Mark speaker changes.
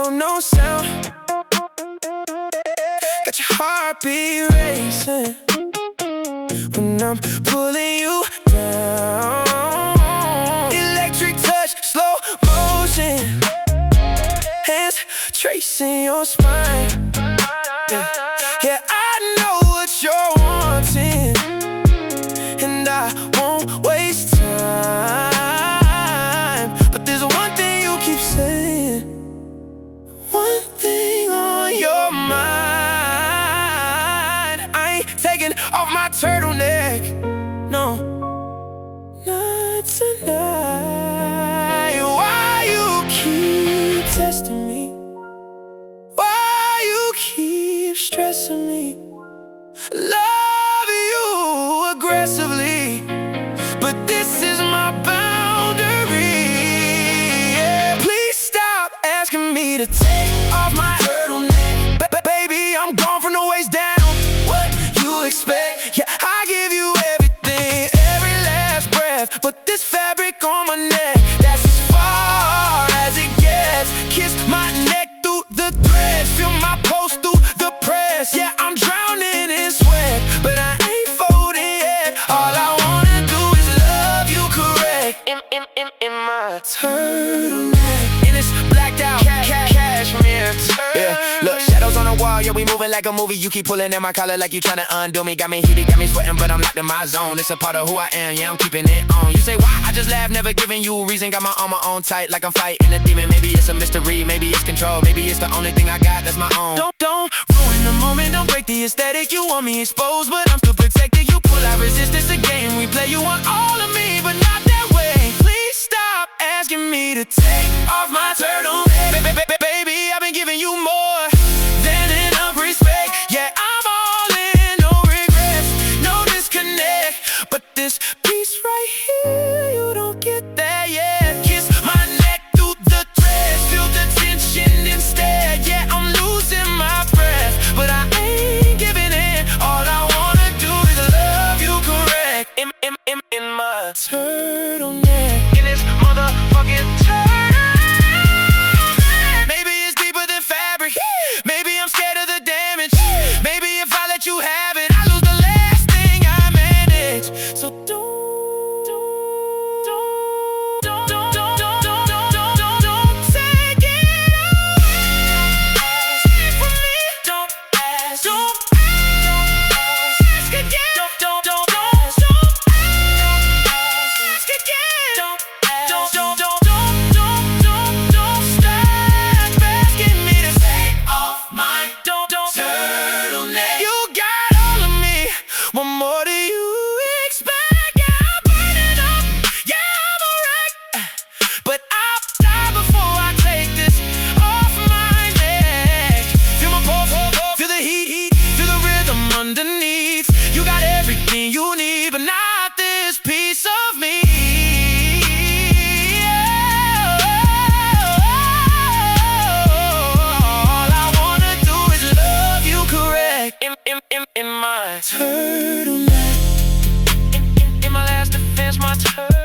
Speaker 1: no sound. Got your heartbeat racing when I'm pulling you down. Electric touch, slow motion, hands tracing your spine. Yeah, I know what you're wanting, and I won't waste time. But there's one thing you keep saying, one thing on your mind. I ain't taking off my turtleneck, no, not tonight. Why you keep testing me? Why you keep stressing me? Love you aggressively, but this is my boundary. Yeah, please stop asking me to take off my turtleneck. Baby, I'm gone from the waist down. What you expect? Yeah, I give you everything, every last breath, but this fabric on my neck, that's as far as it gets. Kiss my neck through the threads, feel my pulse through the press. Yeah, I'm drowning in sweat, but I ain't folding yet. All I wanna do is love you correct. In my turtleneck, in this blacked out cashmere. Yeah, look, shadows on the wall, yeah, we moving like a movie. You keep pulling at my collar like you tryna undo me. Got me heated, got me sweating, but I'm locked in my zone. It's a part of who I am, yeah, I'm keeping it on. You say why? I just laugh, never giving you a reason. Got my armor on tight like I'm fighting a demon. Maybe it's a mystery, maybe it's control, maybe it's the only thing I got that's my own. Don't ruin the moment, don't break the aesthetic. You want me exposed, but I'm still protected. You pull out resistance, a game we play. You want all of me, but not that way. Please stop asking me to take off my turtleneck. Baby, I've been giving you more than enough respect. Yeah, I'm all in, no regrets, no disconnect. But this piece right here, you don't get that yet. Kiss my neck through the threads, feel the tension instead. Yeah, I'm losing my breath, but I ain't giving in. All I wanna do is love you correct. In my turtleneck, in this motherfucking turtleneck. Maybe it's deeper than fabric, maybe I'm scared of the damage. Maybe if I let you have it, I lose the last thing I manage. So don't take it away from me. Don't ask again. Don't ask again. Don't stop asking me to take off my turtleneck. You got all of me, what more do you expect? Yeah, I'm burning up, yeah, I'm a wreck, but I'll die before I take this off my neck. Feel my pulse, feel the heat, feel the rhythm underneath. You got everything you need, but not this piece of me. All I wanna do is love you correct. In my turtleneck, in my last defense, my turtleneck.